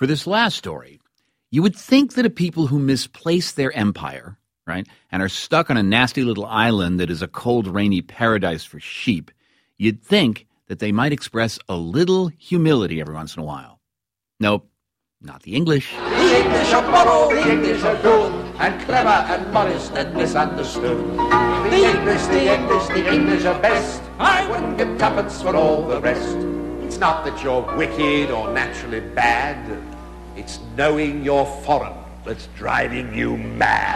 For this last story, you would think that a people who misplace their empire, right, and are stuck on a nasty little island that is a cold, rainy paradise for sheep, you'd think that they might express a little humility every once in a while. Nope, not the English. The English are moral, the English are good, and clever and modest and misunderstood. The English are best. I wouldn't give tuppence for all the rest. It's not that you're wicked or naturally bad. It's knowing you're foreign that's driving you mad.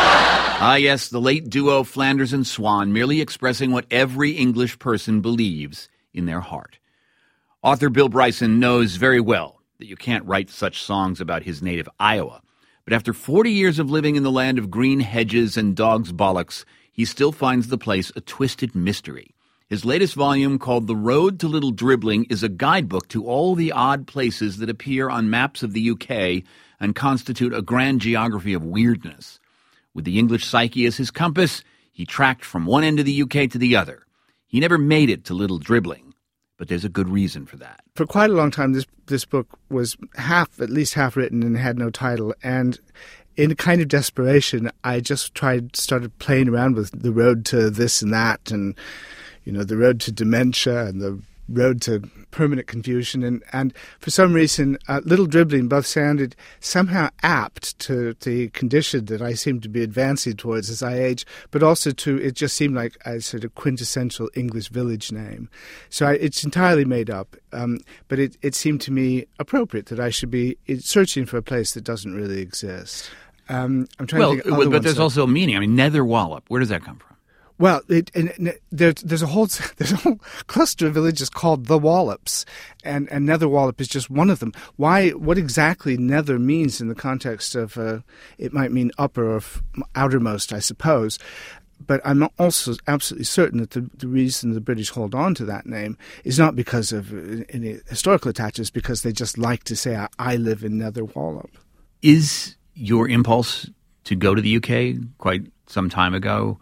Ah, yes, the late duo Flanders and Swan, merely expressing what every English person believes in their heart. Author Bill Bryson knows very well that you can't write such songs about his native Iowa. But after 40 years of living in the land of green hedges and dogs' bollocks, he still finds the place a twisted mystery. His latest volume, called The Road to Little Dribbling, is a guidebook to all the odd places that appear on maps of the UK and constitute a grand geography of weirdness. With the English psyche as his compass, he tracked from one end of the UK to the other. He never made it to Little Dribbling, but there's a good reason for that. For quite a long time, this book was at least half written and had no title, and in a kind of desperation, I just started playing around with the road to this and that, and the road to dementia and the road to permanent confusion. And for some reason, Little Dribbling both sounded somehow apt to the condition that I seem to be advancing towards as I age, but also it just seemed like a sort of quintessential English village name. So it's entirely made up, but it seemed to me appropriate that I should be searching for a place that doesn't really exist. I'm trying to think. But there's also a meaning. I mean, Nether Wallop. Where does that come from? Well, there's a whole cluster of villages called the Wallops, and Nether Wallop is just one of them. What exactly Nether means in the context of it might mean upper or outermost, I suppose. But I'm also absolutely certain that the reason the British hold on to that name is not because of any historical attachments, because they just like to say, I live in Nether Wallop. Is your impulse to go to the UK quite some time ago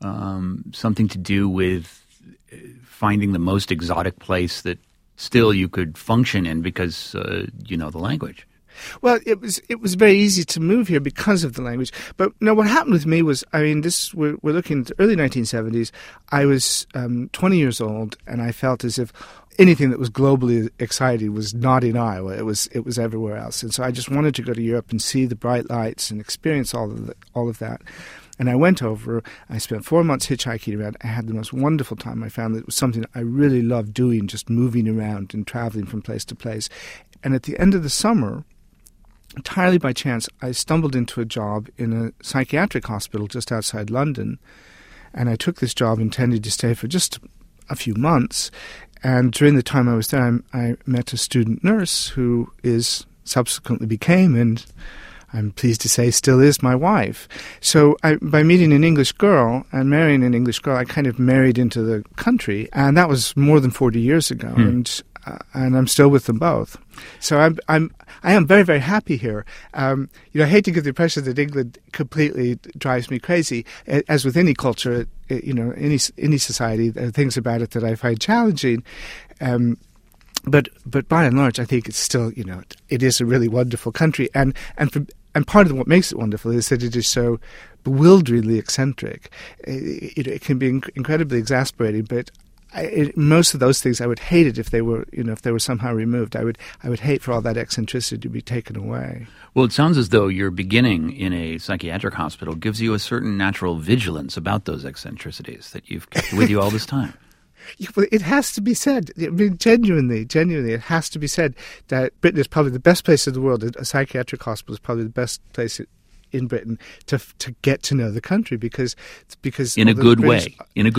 something to do with finding the most exotic place that still you could function in because you know the language? Well, it was very easy to move here because of the language. But what happened with me was, we're looking at the early 1970s. I was 20 years old, and I felt as if anything that was globally exciting was not in Iowa. It was everywhere else. And so I just wanted to go to Europe and see the bright lights and experience all of that. And I went over. I spent 4 months hitchhiking around. I had the most wonderful time. I found that it was something I really loved doing, just moving around and traveling from place to place. And at the end of the summer, entirely by chance, I stumbled into a job in a psychiatric hospital just outside London. And I took this job intending to stay for just a few months. And during the time I was there, I met a student nurse who subsequently became, and I'm pleased to say still is, my wife. So by meeting an English girl and marrying an English girl, I kind of married into the country. And that was more than 40 years ago. And I'm still with them both. So I am very, very happy here. I hate to give the impression that England completely drives me crazy. As with any culture, any society, there are things about it that I find challenging. But by and large, I think it's still, it is a really wonderful country. And part of what makes it wonderful is that it is so bewilderingly eccentric. It can be incredibly exasperating, but most of those things I would hate it if they were somehow removed. I would hate for all that eccentricity to be taken away. Well, it sounds as though your beginning in a psychiatric hospital gives you a certain natural vigilance about those eccentricities that you've kept with you all this time. Yeah, well, it has to be said. I mean, genuinely, it has to be said that Britain is probably the best place in the world. A psychiatric hospital is probably the best place in Britain to get to know the country because in a good way,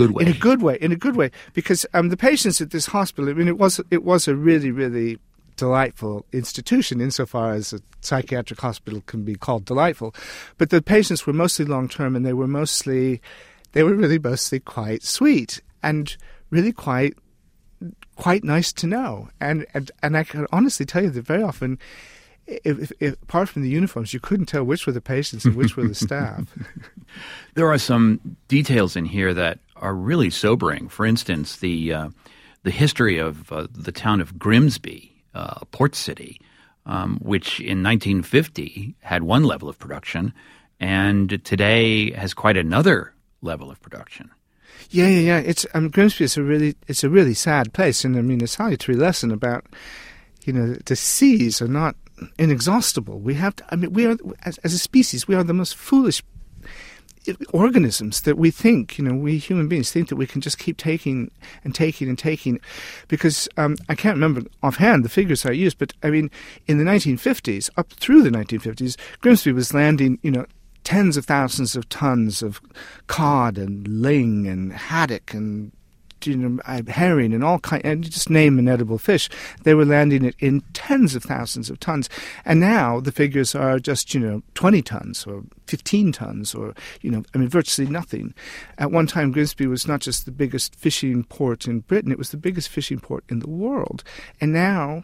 because the patients at this hospital, it was a really, really delightful institution insofar as a psychiatric hospital can be called delightful, but the patients were mostly long term, and they were really mostly quite sweet and really quite nice to know, and I can honestly tell you that very often, if apart from the uniforms, you couldn't tell which were the patients and which were the staff. There are some details in here that are really sobering. For instance, the history of the town of Grimsby, a port city, which in 1950 had one level of production, and today has quite another level of production. Yeah. It's Grimsby is a really sad place, and I mean a salutary lesson about, the seas are not inexhaustible. We have to, we are as a species, we are the most foolish organisms that we think, we human beings think that we can just keep taking and taking and taking, because I can't remember offhand the figures I used, but I mean in the 1950s, up through the 1950s, Grimsby was landing, tens of thousands of tons of cod and ling and haddock and herring and all kind, and just name an edible fish. They were landing it in tens of thousands of tons, and now the figures are just 20 tons or 15 tons or virtually nothing. At one time, Grimsby was not just the biggest fishing port in Britain; it was the biggest fishing port in the world, and now,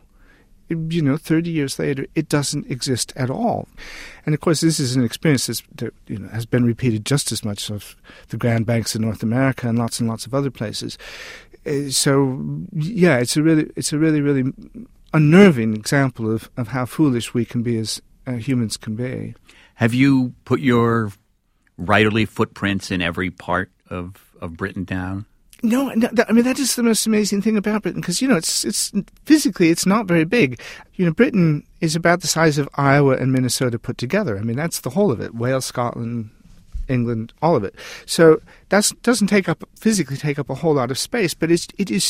30 years later, it doesn't exist at all. And of course, this is an experience that has been repeated just as much of the Grand Banks in North America and lots of other places. So, yeah, it's a really unnerving example of how foolish we can be as humans can be. Have you put your writerly footprints in every part of Britain down? No, I mean, that is the most amazing thing about Britain, because, it's physically, it's not very big. Britain is about the size of Iowa and Minnesota put together. I mean, that's the whole of it. Wales, Scotland, England, all of it. So that doesn't physically take up a whole lot of space, but it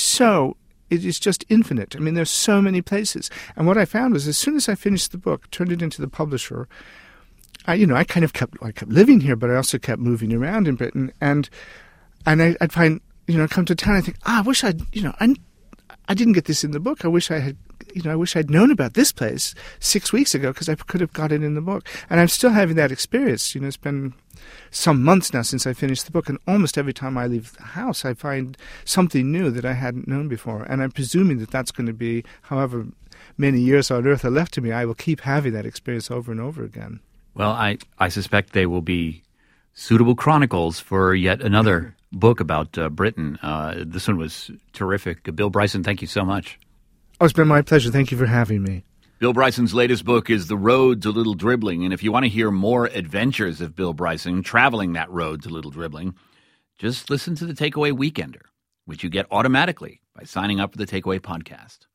is just infinite. I mean, there's so many places. And what I found was, as soon as I finished the book, turned it into the publisher, I kind of kept living here, but I also kept moving around in Britain, and I'd find, come to town, I think, I wish I didn't get this in the book. I wish I'd known about this place 6 weeks ago, because I could have got it in the book. And I'm still having that experience. It's been some months now since I finished the book, and almost every time I leave the house, I find something new that I hadn't known before. And I'm presuming that that's going to be, however many years on earth are left to me, I will keep having that experience over and over again. Well, I suspect they will be suitable chronicles for yet another book about Britain. This one was terrific. Bill Bryson, thank you so much. Oh, it's been my pleasure. Thank you for having me. Bill Bryson's latest book is The Road to Little Dribbling, and if you want to hear more adventures of Bill Bryson traveling that road to Little Dribbling, just listen to The Takeaway Weekender, which you get automatically by signing up for the Takeaway podcast.